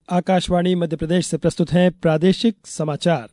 आकाशवाणी मध्य प्रदेश से प्रस्तुत हैं प्रादेशिक समाचार।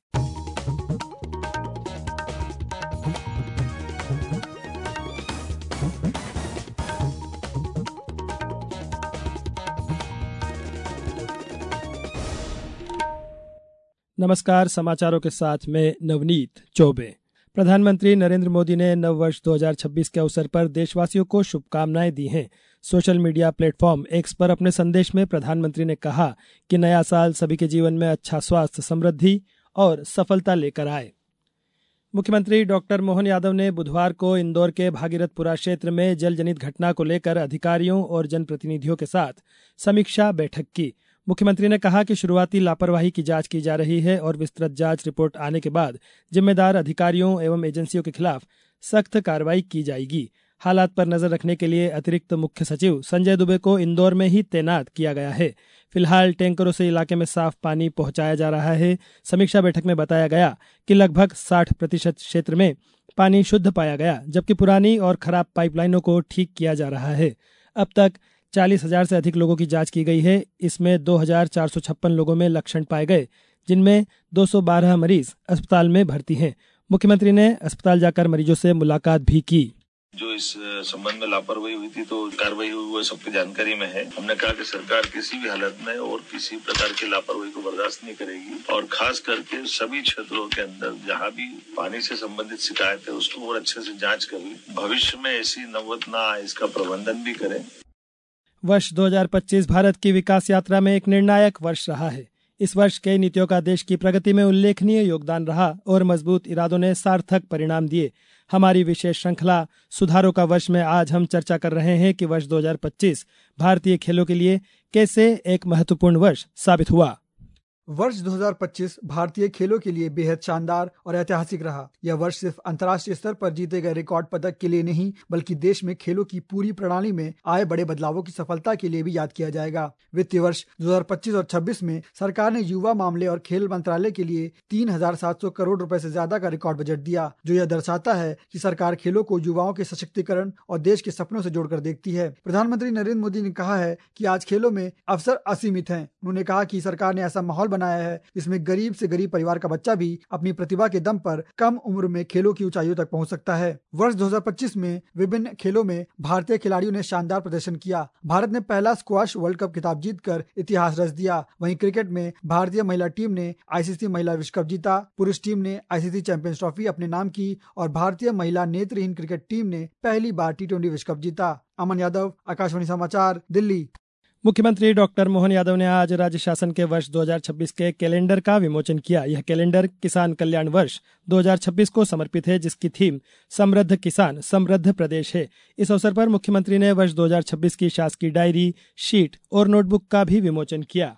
नमस्कार, समाचारों के साथ में नवनीत चौबे। प्रधानमंत्री नरेंद्र मोदी ने नववर्ष 2026 के अवसर पर देशवासियों को शुभकामनाएं दी हैं। सोशल मीडिया प्लेटफॉर्म एक्स पर अपने संदेश में प्रधानमंत्री ने कहा कि नया साल सभी के जीवन में अच्छा स्वास्थ्य, समृद्धि और सफलता लेकर आए। मुख्यमंत्री डॉक्टर मोहन यादव ने बुधवार को इंदौर के भागीरथपुरा क्षेत्र में जल जनित घटना को लेकर अधिकारियों और जनप्रतिनिधियों के साथ समीक्षा बैठक की। मुख्यमंत्री ने कहा कि शुरुआती लापरवाही की जांच की जा रही है और विस्तृत जांच रिपोर्ट आने के बाद जिम्मेदार अधिकारियों एवं एजेंसियों के खिलाफ सख्त कार्रवाई की जाएगी। हालात पर नजर रखने के लिए अतिरिक्त मुख्य सचिव संजय दुबे को इंदौर में ही तैनात किया गया है। फिलहाल टैंकरों से इलाके में साफ पानी पहुंचाया जा रहा है। समीक्षा बैठक में बताया गया कि लगभग 60% क्षेत्र में पानी शुद्ध पाया गया, जबकि पुरानी और खराब पाइपलाइनों को ठीक किया जा रहा है। अब तक 40,000 से अधिक लोगों की जांच की गई है। इसमें 2,456 लोगों में लक्षण पाए गए, जिनमें 212 मरीज अस्पताल में भर्ती हैं। मुख्यमंत्री ने अस्पताल जाकर मरीजों से मुलाकात भी की। जो इस संबंध में लापरवाही हुई थी तो कार्रवाई हुई वो सबकी जानकारी में है। हमने कहा कि सरकार किसी भी हालत में और किसी प्रकार की लापरवाही को बर्दाश्त नहीं करेगी और खास करके सभी क्षेत्रों के अंदर जहां भी पानी से संबंधित शिकायत है उसको और अच्छे से जांच करें, भविष्य में ऐसी नौबत ना आए इसका प्रबंधन भी करें। वर्ष 2025 भारत की विकास यात्रा में एक निर्णायक वर्ष रहा है। इस वर्ष कई नीतियों का देश की प्रगति में उल्लेखनीय योगदान रहा और मजबूत इरादों ने सार्थक परिणाम दिए। हमारी विशेष श्रृंखला सुधारों का वर्ष में आज हम चर्चा कर रहे हैं कि वर्ष 2025 भारतीय खेलों के लिए कैसे एक महत्वपूर्ण वर्ष साबित हुआ। वर्ष 2025 भारतीय खेलों के लिए बेहद शानदार और ऐतिहासिक रहा। यह वर्ष सिर्फ अंतर्राष्ट्रीय स्तर पर जीते गए रिकॉर्ड पदक के लिए नहीं, बल्कि देश में खेलों की पूरी प्रणाली में आए बड़े बदलावों की सफलता के लिए भी याद किया जाएगा। वित्तीय वर्ष 2025 और 26 में सरकार ने युवा मामले और खेल मंत्रालय के लिए 3,700 करोड़ रुपए से ज्यादा का रिकॉर्ड बजट दिया, जो यह दर्शाता है कि सरकार खेलों को युवाओं के सशक्तिकरण और देश के सपनों से जोड़कर देखती है। प्रधानमंत्री नरेंद्र मोदी ने कहा है कि आज खेलों में अवसर असीमित हैं। उन्होंने कहा कि सरकार ने ऐसा माहौल बनाया है जिसमें गरीब से गरीब परिवार का बच्चा भी अपनी प्रतिभा के दम पर कम उम्र में खेलों की ऊंचाइयों तक पहुंच सकता है। वर्ष 2025 में विभिन्न खेलों में भारतीय खिलाड़ियों ने शानदार प्रदर्शन किया। भारत ने पहला स्क्वैश वर्ल्ड कप खिताब जीतकर इतिहास रच दिया। वहीं क्रिकेट में भारतीय महिला टीम ने आईसीसी महिला विश्व कप जीता। पुरुष टीम ने आईसीसी चैंपियंस ट्रॉफी अपने नाम की और भारतीय महिला नेत्रहीन क्रिकेट टीम ने पहली बार T20 विश्व कप जीता। अमन यादव, आकाशवाणी समाचार, दिल्ली। मुख्यमंत्री डॉक्टर मोहन यादव ने आज राज्य शासन के वर्ष 2026 के कैलेंडर का विमोचन किया। यह कैलेंडर किसान कल्याण वर्ष 2026 को समर्पित है, जिसकी थीम समृद्ध किसान समृद्ध प्रदेश है। इस अवसर पर मुख्यमंत्री ने वर्ष 2026 की शासकीय डायरी, शीट और नोटबुक का भी विमोचन किया।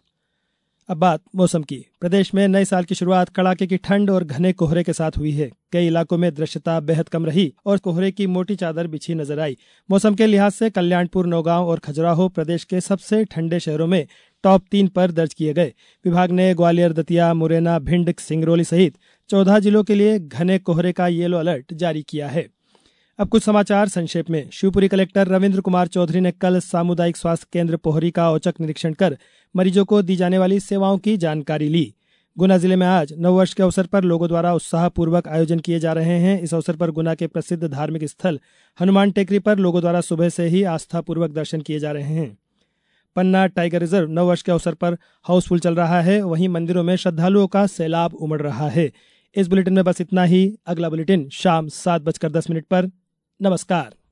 अब बात मौसम की। प्रदेश में नए साल की शुरुआत कड़ाके की ठंड और घने कोहरे के साथ हुई है। कई इलाकों में दृश्यता बेहद कम रही और कोहरे की मोटी चादर बिछी नजर आई। मौसम के लिहाज से कल्याणपुर, नौगांव और खजुराहो प्रदेश के सबसे ठंडे शहरों में टॉप 3 पर दर्ज किए गए। विभाग ने ग्वालियर, दतिया, मुरैना, भिंड, सिंगरौली सहित 14 जिलों के लिए घने कोहरे का येलो अलर्ट जारी किया है। अब कुछ समाचार संक्षेप में। शिवपुरी कलेक्टर रविंद्र कुमार चौधरी ने कल सामुदायिक स्वास्थ्य केंद्र पोहरी का औचक निरीक्षण कर मरीजों को दी जाने वाली सेवाओं की जानकारी ली। गुना जिले में आज नववर्ष के अवसर पर लोगों द्वारा उत्साहपूर्वक आयोजन किए जा रहे हैं। इस अवसर पर गुना के प्रसिद्ध धार्मिक स्थल हनुमान टेकरी पर लोगों द्वारा सुबह से ही आस्थापूर्वक दर्शन किए जा रहे हैं। पन्ना टाइगर रिजर्व नववर्ष के अवसर पर हाउसफुल चल रहा है। वहीं मंदिरों में श्रद्धालुओं का सैलाब उमड़ रहा है। इस बुलेटिन में बस इतना ही। अगला बुलेटिन शाम 7:10 पर। नमस्कार।